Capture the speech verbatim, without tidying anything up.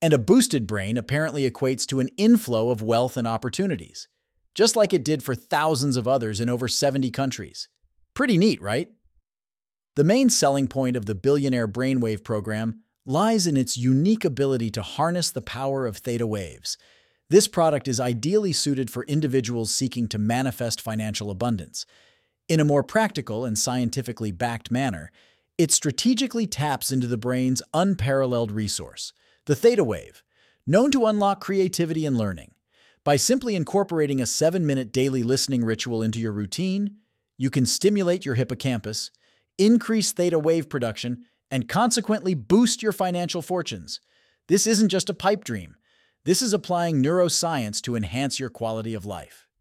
And a boosted brain apparently equates to an inflow of wealth and opportunities, just like it did for thousands of others in over seventy countries. Pretty neat, right? The main selling point of the Billionaire Brainwave program lies in its unique ability to harness the power of theta waves. This product is ideally suited for individuals seeking to manifest financial abundance. In a more practical and scientifically backed manner, it strategically taps into the brain's unparalleled resource, the theta wave, known to unlock creativity and learning. By simply incorporating a seven-minute daily listening ritual into your routine, you can stimulate your hippocampus, increase theta wave production, and consequently boost your financial fortunes. This isn't just a pipe dream. This is applying neuroscience to enhance your quality of life.